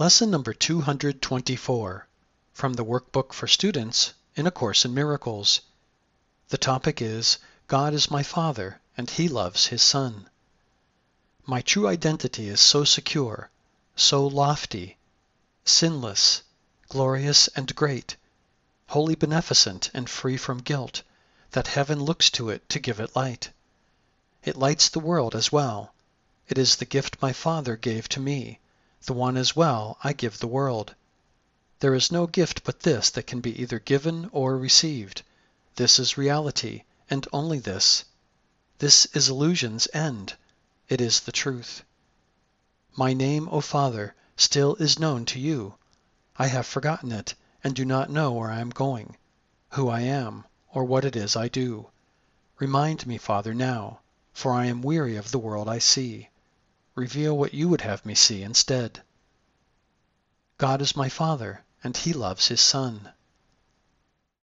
Lesson number 224 from the Workbook for Students in A Course in Miracles. The topic is, God is my Father, and He loves His Son. My true identity is so secure, so lofty, sinless, glorious and great, wholly beneficent and free from guilt, that heaven looks to it to give it light. It lights the world as well. It is the gift my Father gave to me, the one as well I give the world. There is no gift but this that can be either given or received. This is reality, and only this. This is illusion's end. It is the truth. My name, O Father, still is known to you. I have forgotten it, and do not know where I am going, who I am, or what it is I do. Remind me, Father, now, for I am weary of the world I see. Reveal what you would have me see instead. God is my Father, and He loves His Son.